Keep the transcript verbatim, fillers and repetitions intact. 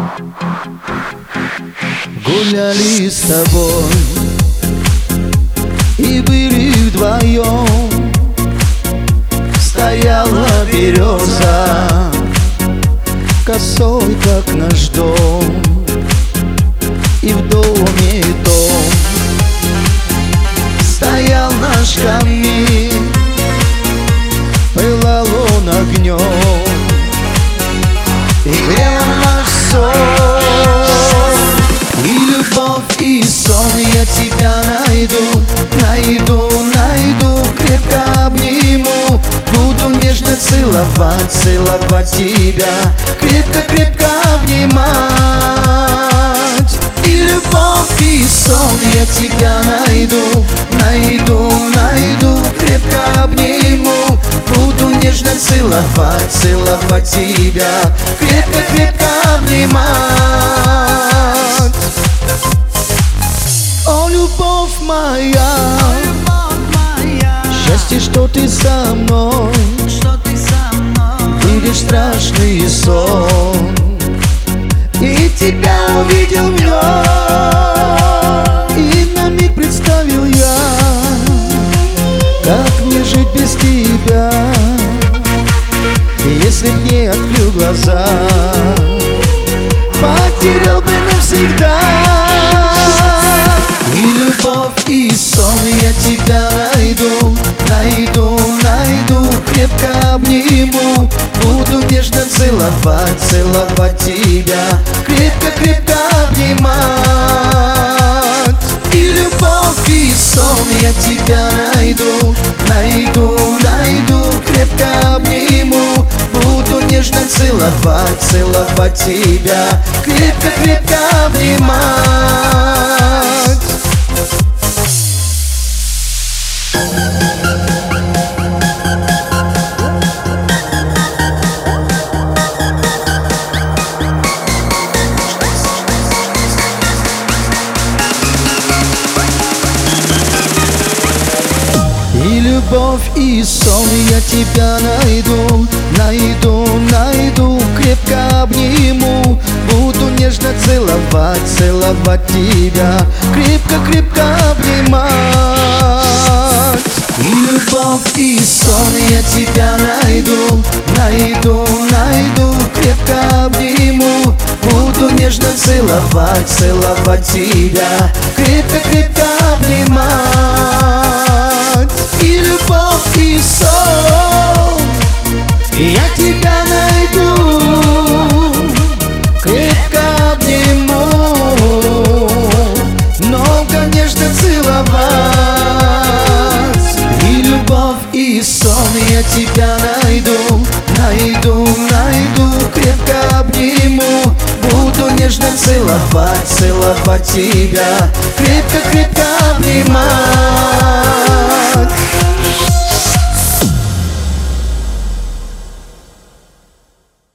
Гуляли с тобой и были вдвоем. Стояла береза косой, как наш дом, и в доме дом. Стоял наш камин, пылал он огнем, и грел наш сон. И любовь, и сон, я тебя найду, найду, найду, крепко обниму. Буду нежно целовать, целовать тебя, крепко-крепко обнимать. И любовь, и сон, я тебя найду, найду, найду, крепко обниму. Буду нежно целовать, целовать тебя, крепко-крепко обнимать. О, любовь моя, счастье, что ты со мной, видишь страшный сон, и тебя увидел в нем, и на миг представил я, как мне жить без тебя, если б не открыл глаза, потерял бы навсегда. И любовь, и сон, я тебя найду, найду, найду, крепко обниму. Буду нежно целовать, целовать тебя, крепко-крепко обнимать. И любовь, и сон, я тебя найду, найду, найду, крепко обниму. Буду нежно целовать, целовать тебя, крепко-крепко обнимать. И любовь, и сон, я тебя найду, найду, найду, крепко обниму. Буду нежно целовать, целовать тебя, крепко-крепко обнимать. И любовь, и сон, я тебя найду, найду, найду, крепко обниму. Буду нежно целовать, целовать тебя, крепко-крепко обнимать. И любовь, и сон, я тебя найду, крепко обниму, много нежно целовать. И любовь, и сон, я тебя найду, найду, найду, крепко обниму. Буду нежно целовать, целовать тебя, крепко-крепко обнимать.